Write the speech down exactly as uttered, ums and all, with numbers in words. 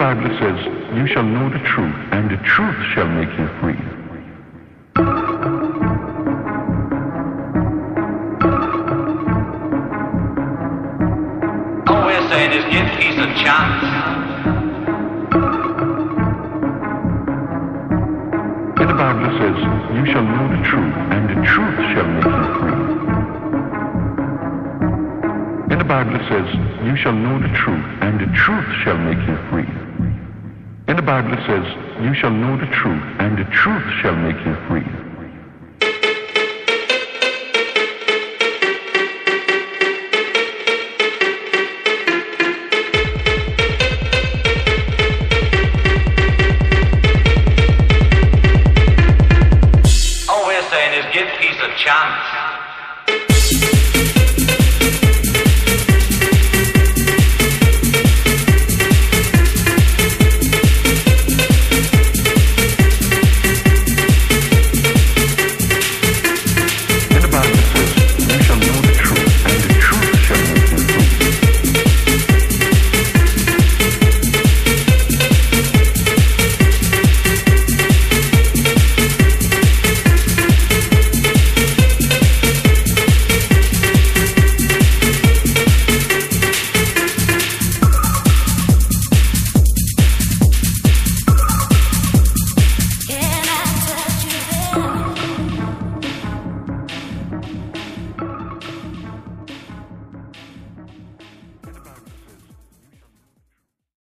Bible says, you shall know the truth, and the truth shall make you free. All we're saying is give peace a chance. And the Bible says, you shall know the truth, and the truth shall make you free. And the Bible says, you shall know the truth, and the truth shall make you free. And the Bible says, you shall know the truth, and the truth shall make you free. All we're saying is give peace a chance.